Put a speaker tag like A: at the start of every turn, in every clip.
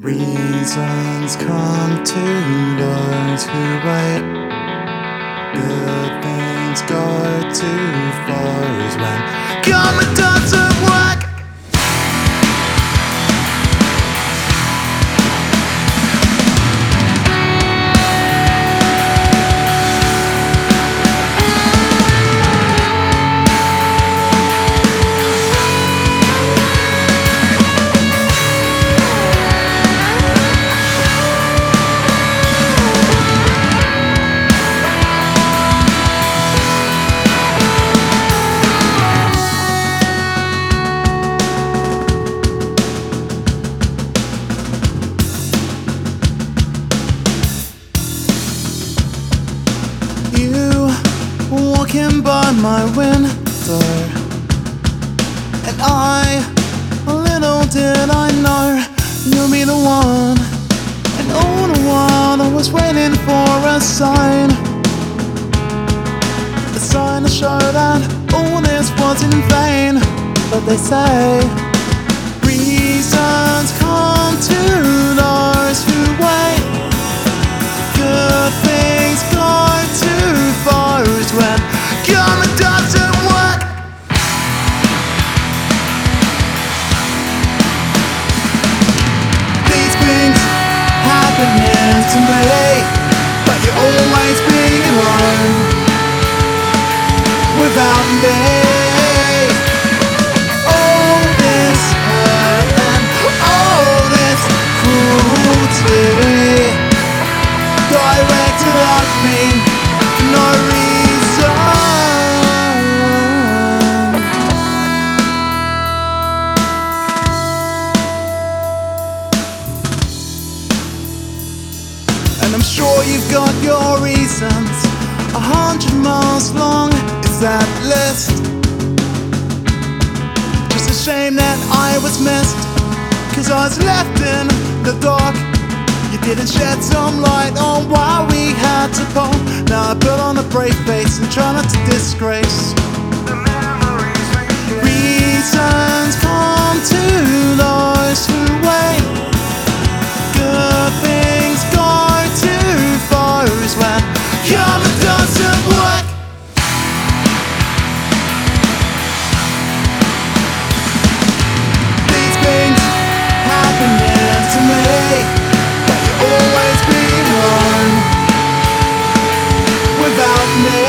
A: Reasons come to those who wait. Good things go too far as when karma doesn't work. Walking by my window, and little did I know, you'll be the one. And all the while I was waiting for a sign to show that all this wasn't in vain. But they say reasons come to those who wait. Good things go too far as when karma doesn't work. These things happening to me, but you're always being alone without me. All this hurt and all this cruelty directed at me for no reason. And I'm sure you've got your reasons. 100 miles long is that list. Just a shame that I was missed, 'cause I was left in the dark. You didn't shed some light on why we had to part. Now I put on a brave face and try not to disgrace the memories we share. Reasons come to those who wait. Good things go too far as when karma doesn't work. These things happening to me, always being alone without me.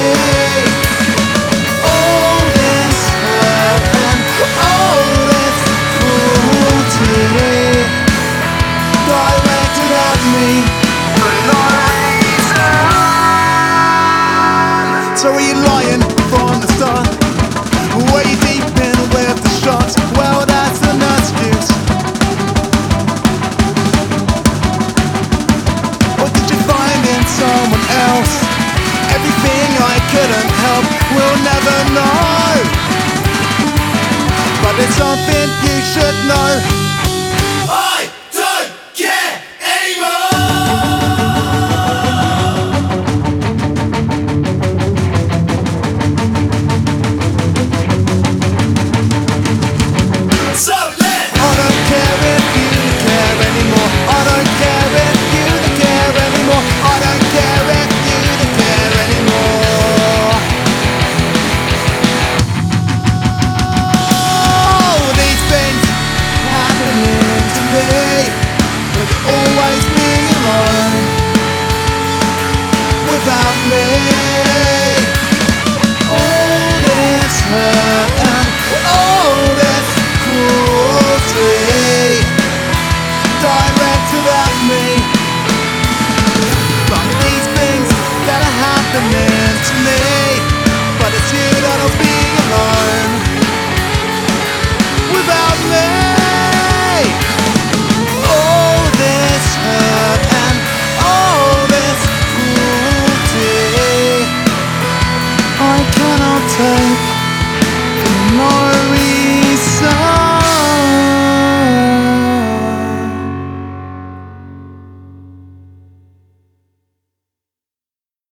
A: All this hurt and all this cruelty directed at me for no reason. So are you lying from the start? Were you deep in with the shots? Well, that's an excuse. Someone else, everything I couldn't help, we'll never know. But it's something you should know. I don't care So I don't care if you care anymore. I don't care if you care anymore. I don't care if you care anymore. Oh, these things happening to me, but always being alone without me. All this hurt and all this cruelty directed at me. But these things that are happening to me, but it's you that'll be alone without me. All this hurt and all this cruelty I cannot take.